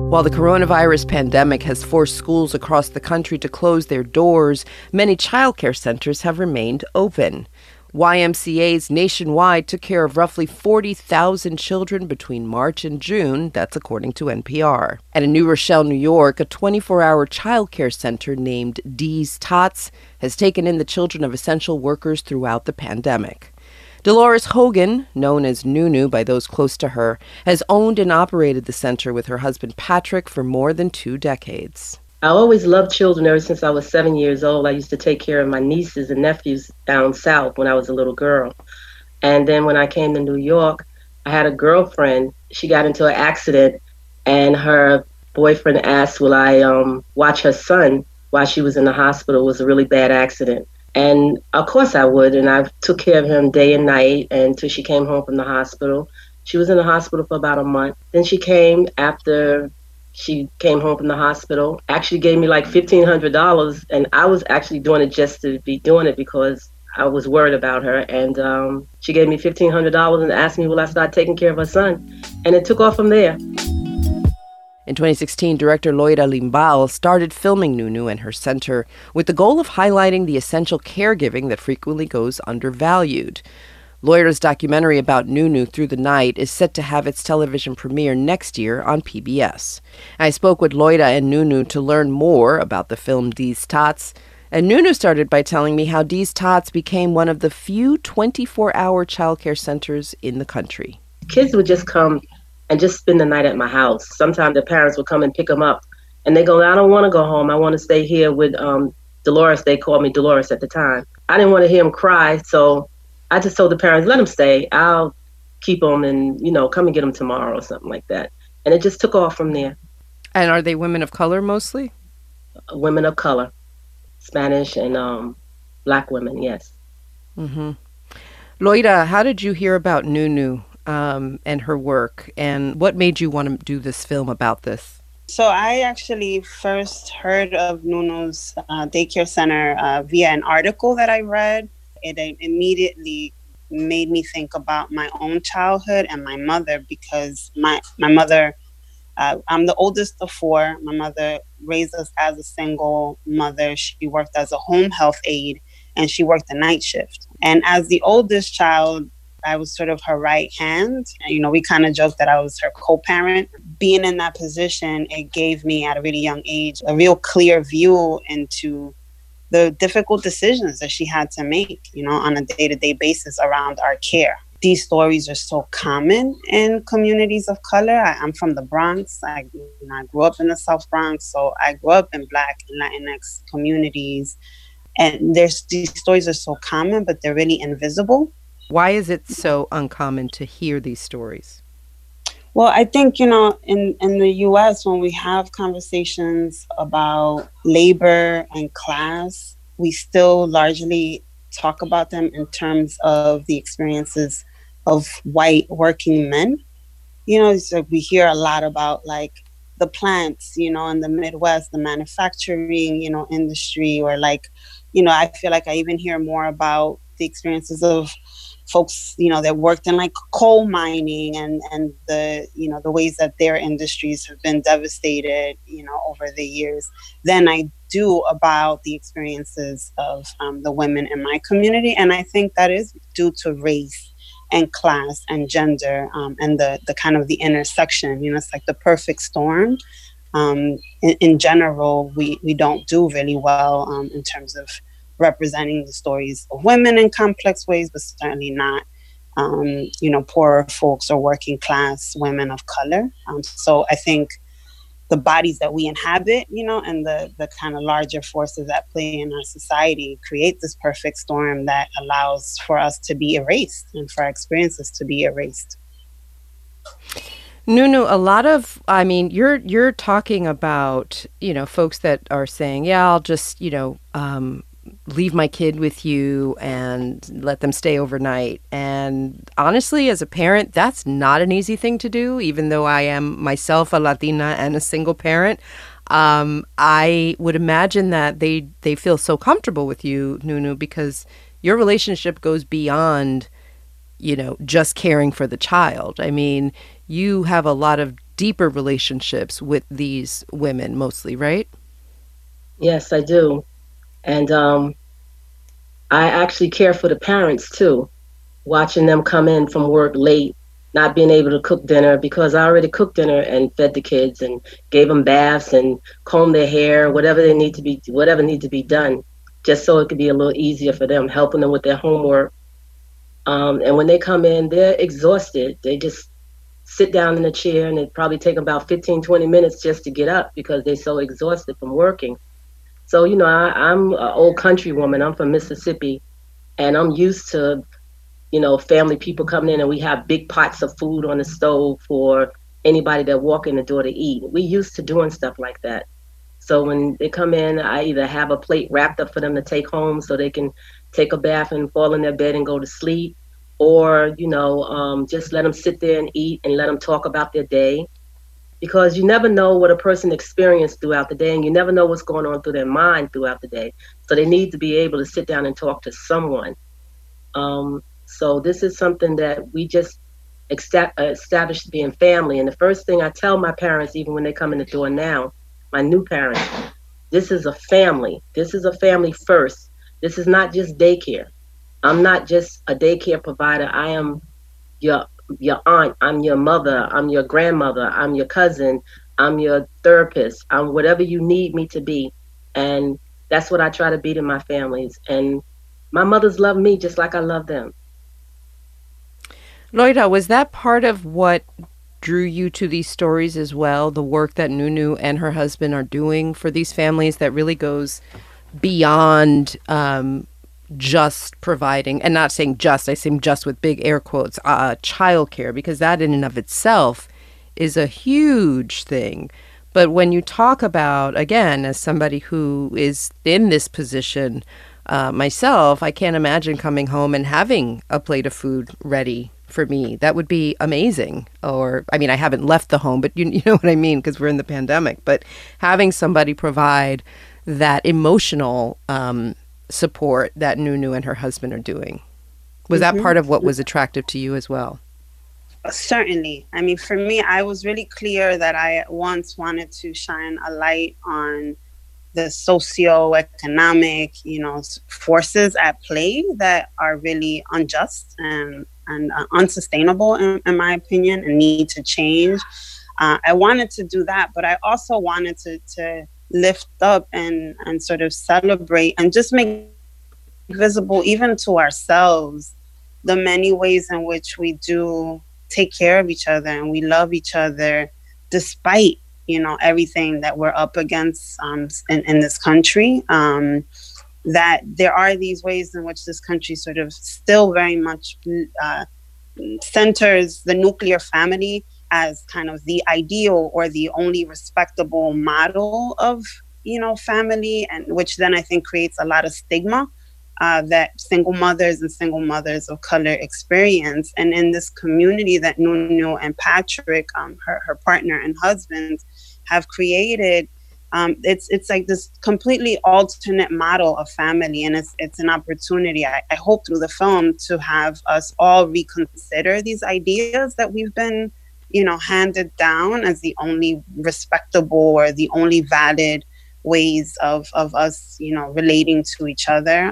While the coronavirus pandemic has forced schools across the country to close their doors, many childcare centers have remained open. YMCAs nationwide took care of roughly 40,000 children between March and June, that's according to NPR. And in New Rochelle, New York, a 24-hour childcare center named Dee's Tots has taken in the children of essential workers throughout the pandemic. Dolores Hogan, known as Nunu by those close to her, has owned and operated the center with her husband Patrick for more than 2 decades. I always loved children ever since I was 7 years old. I used to take care of my nieces and nephews down south when I was a little girl. And then when I came to New York, I had a girlfriend. She got into an accident, and her boyfriend asked, will I watch her son while she was in the hospital? It was a really bad accident. And of course I would, and I took care of him day and night until she came home from the hospital. She was in the hospital for about a month. Then she came after she came home from the hospital, actually gave me like $1,500, and I was actually doing it just to be doing it because I was worried about her. And she gave me $1,500 and asked me will I start taking care of her son, and it took off from there. In 2016, director Loida Limbal started filming Nunu and her center with the goal of highlighting the essential caregiving that frequently goes undervalued. Loida's documentary about Nunu, Through the Night, is set to have its television premiere next year on PBS. I spoke with Loida and Nunu to learn more about the film Dee's Tots, and Nunu started by telling me how Dee's Tots became one of the few 24-hour childcare centers in the country. Kids would just come and just spend the night at my house. Sometimes the parents would come and pick them up, and they go, I don't want to go home. I want to stay here with Dolores. They called me Dolores at the time. I didn't want to hear them cry, so I just told the parents, let them stay. I'll keep them and, come and get them tomorrow or something like that. And it just took off from there. And are they women of color mostly? Women of color, Spanish and Black women, yes. Mm-hmm. Loida, how did you hear about Nunu and her work, and what made you want to do this film about this? So I actually first heard of Nunu's daycare center via an article that I read. It immediately made me think about my own childhood and my mother, because my mother, I'm the oldest of 4. My mother raised us as a single mother. She worked as a home health aide, and she worked the night shift. And as the oldest child, I was sort of her right hand. We kind of joked that I was her co-parent. Being in that position, it gave me at a really young age a real clear view into the difficult decisions that she had to make, on a day-to-day basis around our care. These stories are so common in communities of color. I'm from the Bronx. I grew up in the South Bronx, so I grew up in Black and Latinx communities. And these stories are so common, but they're really invisible. Why is it so uncommon to hear these stories? Well, I think, in the U.S., when we have conversations about labor and class, we still largely talk about them in terms of the experiences of white working men. So we hear a lot about the plants, in the Midwest, the manufacturing, industry, or I feel like I even hear more about the experiences of folks, that worked in coal mining and the, the ways that their industries have been devastated, over the years than I do about the experiences of the women in my community. And I think that is due to race and class and gender and the kind of the intersection, it's like the perfect storm. In general, we don't do really well in terms of representing the stories of women in complex ways, but certainly not, poorer folks or working class women of color. So I think the bodies that we inhabit, and the kind of larger forces at play in our society create this perfect storm that allows for us to be erased and for our experiences to be erased. Nunu, you're talking about, folks that are saying, yeah, I'll just, leave my kid with you and let them stay overnight. And honestly, as a parent, that's not an easy thing to do, even though I am myself a Latina and a single parent. I would imagine that they feel so comfortable with you, Nunu, because your relationship goes beyond, just caring for the child. I mean, you have a lot of deeper relationships with these women mostly, right? Yes, I do. And I actually care for the parents too, watching them come in from work late, not being able to cook dinner because I already cooked dinner and fed the kids and gave them baths and combed their hair, whatever needs to be done, just so it could be a little easier for them, helping them with their homework. And when they come in, they're exhausted. They just sit down in a chair and it probably take about 15, 20 minutes just to get up because they're so exhausted from working. So, I'm an old country woman. I'm from Mississippi and I'm used to, family people coming in and we have big pots of food on the stove for anybody that walk in the door to eat. We used to doing stuff like that. So when they come in, I either have a plate wrapped up for them to take home so they can take a bath and fall in their bed and go to sleep, or just let them sit there and eat and let them talk about their day, because you never know what a person experienced throughout the day, and you never know what's going on through their mind throughout the day. So they need to be able to sit down and talk to someone. So this is something that we just established being family. And the first thing I tell my parents, even when they come in the door now, my new parents, this is a family. This is a family first. This is not just daycare. I'm not just a daycare provider. I am your aunt. I'm your mother. I'm your grandmother. I'm your cousin. I'm your therapist. I'm whatever you need me to be. And that's what I try to be to my families. And my mothers love me just like I love them. Loida, was that part of what drew you to these stories as well? The work that Nunu and her husband are doing for these families that really goes beyond just providing, and not saying just, I say just with big air quotes, childcare, because that in and of itself is a huge thing. But when you talk about, again, as somebody who is in this position myself, I can't imagine coming home and having a plate of food ready for me. That would be amazing. Or, I mean, I haven't left the home, but you know what I mean, because we're in the pandemic. But having somebody provide that emotional support that Nunu and her husband are doing. Was that part of what was attractive to you as well? Certainly. I mean, for me, I was really clear that I once wanted to shine a light on the socio-economic, forces at play that are really unjust and unsustainable, in my opinion, and need to change. I wanted to do that, but I also wanted to lift up and sort of celebrate and just make visible, even to ourselves, the many ways in which we do take care of each other and we love each other despite everything that we're up against in this country. That there are these ways in which this country sort of still very much centers the nuclear family as kind of the ideal or the only respectable model of family, and which then I think creates a lot of stigma that single mothers and single mothers of color experience. And in this community that Nunu and Patrick, her partner and husband, have created, it's like this completely alternate model of family. And it's an opportunity, I hope, through the film to have us all reconsider these ideas that we've been handed down as the only respectable or the only valid ways of us, relating to each other.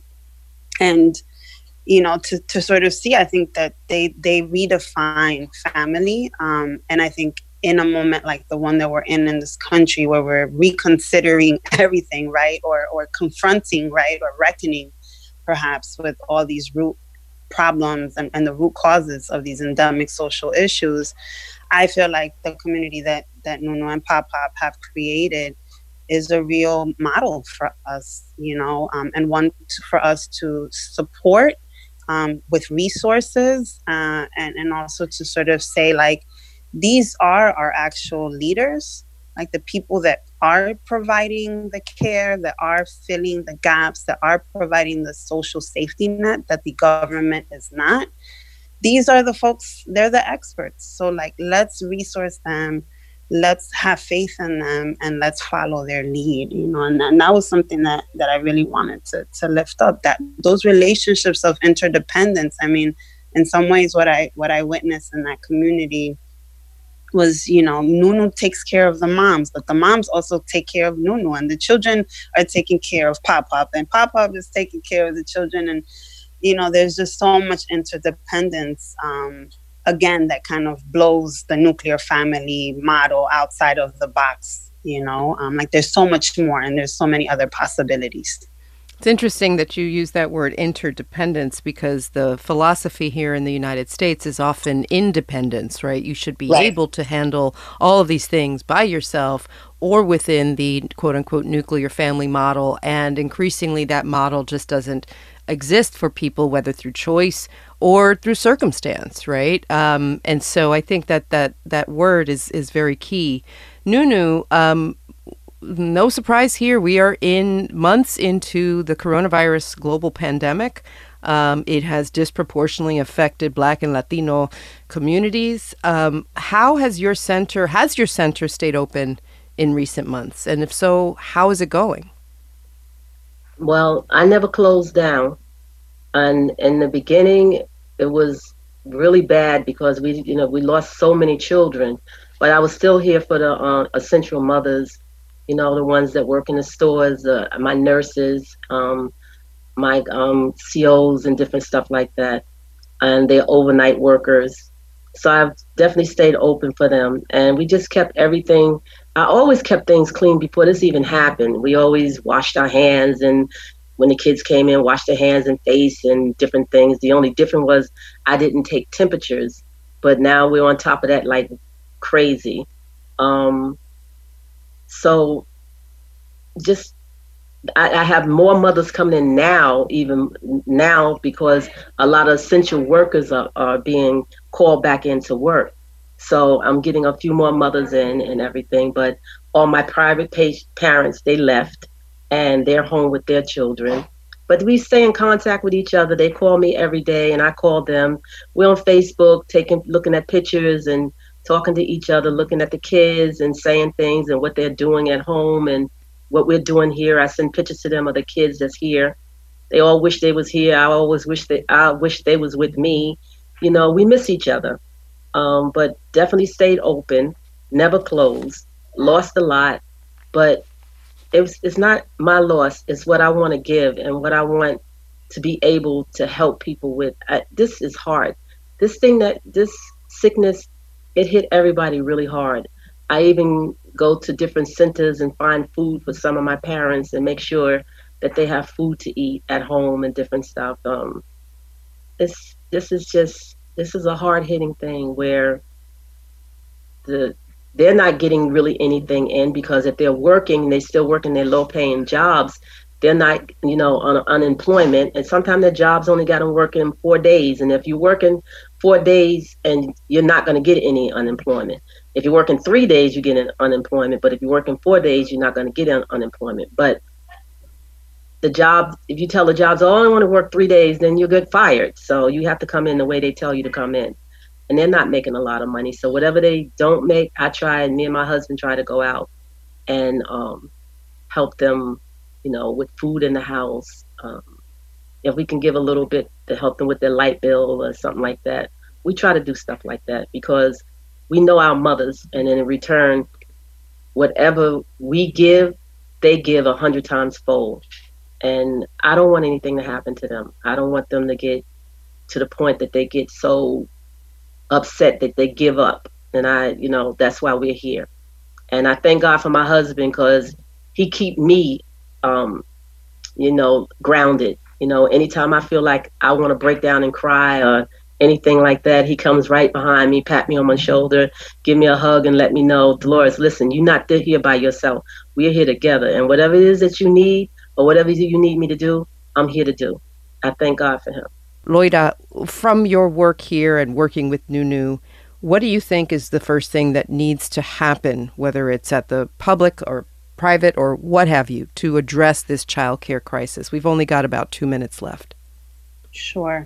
And, to sort of see, I think that they redefine family. And I think in a moment like the one that we're in this country, where we're reconsidering everything, right? Or confronting, right? Or reckoning perhaps with all these root problems and the root causes of these endemic social issues, I feel like the community that Nunu and Pop Pop have created is a real model for us, and one for us to support with resources, and also to sort of say, like, these are our actual leaders, like the people that are providing the care, that are filling the gaps, that are providing the social safety net that the government is not. These are the folks, they're the experts. So, like, let's resource them, let's have faith in them, and let's follow their lead, and that was something that I really wanted to lift up, that those relationships of interdependence. I mean, in some ways, what I witnessed in that community was, Nunu takes care of the moms, but the moms also take care of Nunu, and the children are taking care of Pop Pop, and Pop Pop is taking care of the children. And, there's just so much interdependence, again, that kind of blows the nuclear family model outside of the box, like there's so much more and there's so many other possibilities. It's interesting that you use that word interdependence, because the philosophy here in the United States is often independence, right? You should be able to handle all of these things by yourself or within the quote unquote nuclear family model. And increasingly that model just doesn't exist for people, whether through choice or through circumstance, right? And so I think that word is very key. Nunu, no surprise here. We are in months into the coronavirus global pandemic. It has disproportionately affected Black and Latino communities. How has your center stayed open in recent months? And if so, how is it going? Well, I never closed down. And in the beginning, it was really bad because we lost so many children. But I was still here for the essential mothers, the ones that work in the stores, my nurses, my COs and different stuff like that, and their overnight workers. So I've definitely stayed open for them. And we just kept everything. I always kept things clean before this even happened. We always washed our hands, and when the kids came in, washed their hands and face and different things. The only difference was I didn't take temperatures, but now we're on top of that like crazy. So just I have more mothers coming in even now, because a lot of essential workers are being called back into work. So I'm getting a few more mothers in and everything, but all my private parents, they left and they're home with their children. But we stay in contact with each other. They call me every day and I call them. We're on Facebook, looking at pictures and talking to each other, looking at the kids and saying things and what they're doing at home and what we're doing here. I send pictures to them of the kids that's here. They all wish they was here. I wish they was with me. We miss each other. But definitely stayed open, never closed, lost a lot, but it's not my loss. It's what I want to give and what I want to be able to help people with. This is hard. This sickness, it hit everybody really hard. I even go to different centers and find food for some of my parents and make sure that they have food to eat at home and different stuff. This is a hard-hitting thing where they're not getting really anything in, because if they're working, they still working their low-paying jobs. They're not, on unemployment, and sometimes their jobs only got them working 4 days. And if you're working 4 days, and you're not going to get any unemployment. If you're working 3 days, you get an unemployment. But if you're working 4 days, you're not going to get an unemployment. But the job, if you tell the jobs, oh, I only want to work 3 days, then you'll get fired. So you have to come in the way they tell you to come in. And they're not making a lot of money. So whatever they don't make, me and my husband try to go out and help them, with food in the house. If we can give a little bit to help them with their light bill or something like that, we try to do stuff like that, because we know our mothers, and in return, whatever we give, they give 100 times fold. And I don't want anything to happen to them. I don't want them to get to the point that they get so upset that they give up. And that's why we're here. And I thank God for my husband, because he keep me, grounded. Anytime I feel like I want to break down and cry or anything like that, he comes right behind me, pat me on my shoulder, give me a hug, and let me know, Dolores, listen, you're not here by yourself. We're here together. And whatever it is that you need, or whatever you need me to do, I'm here to do. I thank God for him. Loida, from your work here and working with Nunu, what do you think is the first thing that needs to happen, whether it's at the public or private or what have you, to address this childcare crisis? We've only got about 2 minutes left. Sure.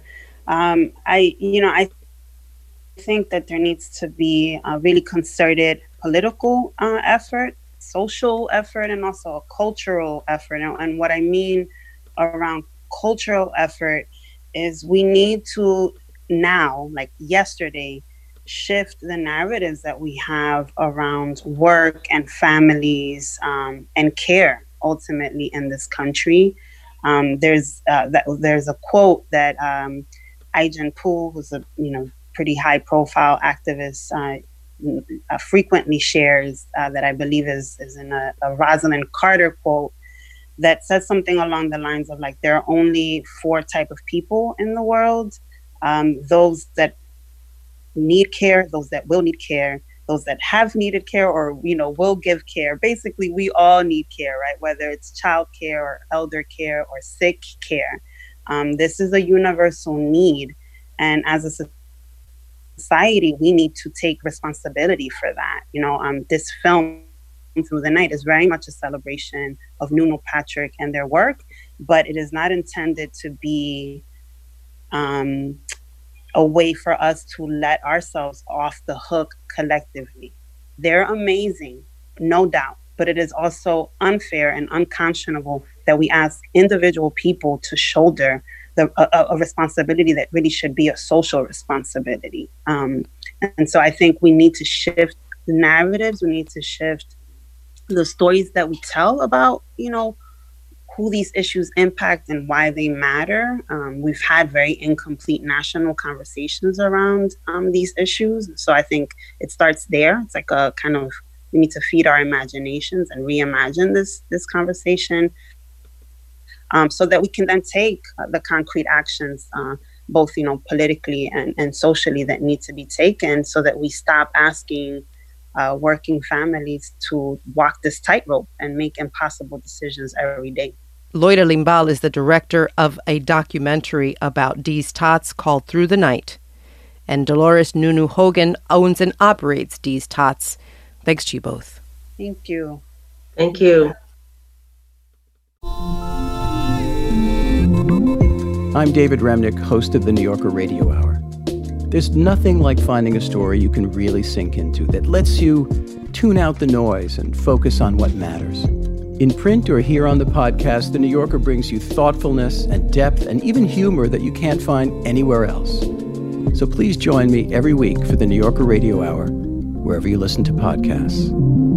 I think that there needs to be a really concerted political effort, social effort, and also a cultural effort. And what I mean around cultural effort is we need to now, like yesterday, shift the narratives that we have around work and families and care ultimately in this country. There's a quote that Ai-jen Poo, who's a pretty high profile activist, frequently shares that I believe is in a Rosalind Carter quote that says something along the lines of like, there are only 4 types of people in the world: those that need care, those that will need care, those that have needed care or will give care. Basically, we all need care, right? Whether it's child care or elder care or sick care. This is a universal need, and as a society, we need to take responsibility for that. This film, Through the Night, is very much a celebration of Nuno Patrick and their work, but it is not intended to be a way for us to let ourselves off the hook collectively. They're amazing, no doubt, but it is also unfair and unconscionable that we ask individual people to shoulder a responsibility that really should be a social responsibility. And so I think we need to shift the narratives. We need to shift the stories that we tell about, who these issues impact and why they matter. We've had very incomplete national conversations around these issues. So I think it starts there. It's like a kind of, we need to feed our imaginations and reimagine this conversation so that we can then take the concrete actions, both, politically and socially, that need to be taken, so that we stop asking working families to walk this tightrope and make impossible decisions every day. Loida Limbal is the director of a documentary about Dees Tots called Through the Night. And Dolores Nunu Hogan owns and operates Dees Tots. Thanks to you both. Thank you. Thank you. I'm David Remnick, host of the New Yorker Radio Hour. There's nothing like finding a story you can really sink into that lets you tune out the noise and focus on what matters. In print or here on the podcast, The New Yorker brings you thoughtfulness and depth and even humor that you can't find anywhere else. So please join me every week for the New Yorker Radio Hour, wherever you listen to podcasts.